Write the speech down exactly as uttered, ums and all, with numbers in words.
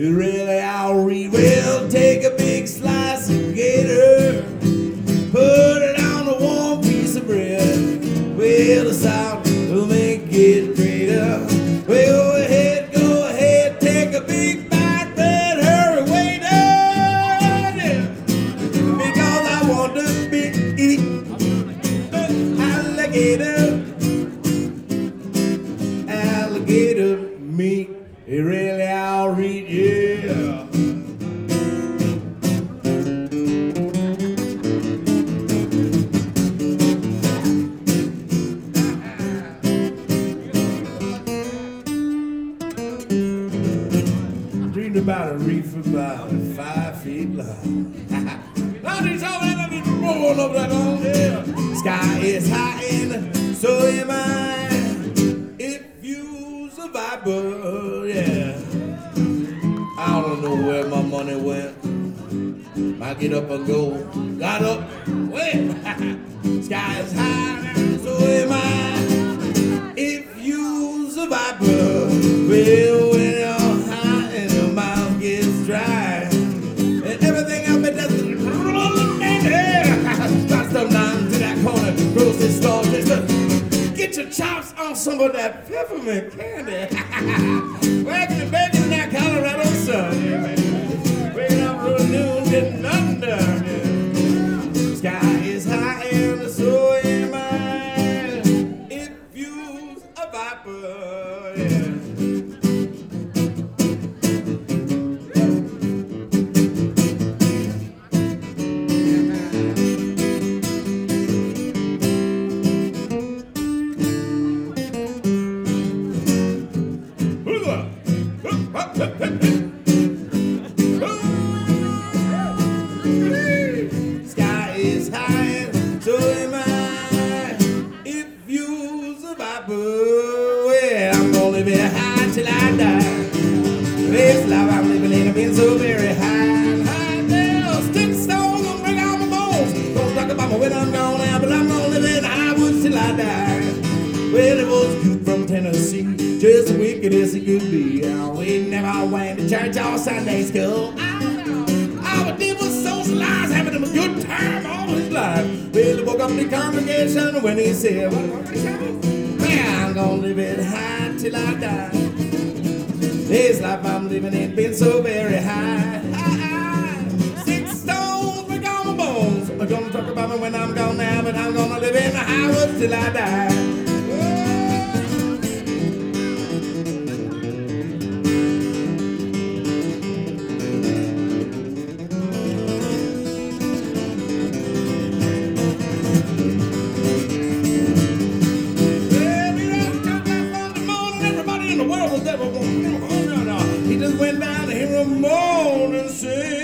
really I'll read. Well, take a big slice of gator, put it on a warm piece of bread. Well, the salt will make it greater. Well, go ahead, go ahead, take a big bite, but hurry, waiter, yeah. Because I want to be eat alligator, alligator meat. It really I'll read, yeah. Dreamed about a reef about five feet long. Now these all that is rolling over that long hill. Sky is high and so am I. If you's a viper, yeah. I don't know where my money went. I get up and go. Got up, went. Sky is high and so am I. If you's a viper, well, when you're high and your mouth gets dry, and everything up it does is rolling in here. Got stuff down to that corner, grocery store, just to get your chops on some of that peppermint candy. Wagging and begging in that Colorado sun, yeah, man. Waking up real noon, getting under, yeah. Sky is high and so am I. If you's a viper, yeah. Sky is high and so am I. If you's a viper, well, I'm gonna live it high till I die. This life I'm living in, I've been so very high. High now, stick stones gonna break all my bones. Don't talk about me when I'm gone now, but I'm gonna live in high woods till I die. Well, it was you from Tennessee, just as wicked as it could be. Oh, we never went to church or Sunday school. Oh, no. All we did was socialize, having a good time all his life. Well, he woke up the congregation when he said, what, what he said? Well, I'm gonna live it high till I die. This life I'm living in been so very high. high. Six stones break all my bones. I'm gonna talk about me when I'm gone now, but I'm gonna live in the high woods till I die. He just went down to hear a moan and sing.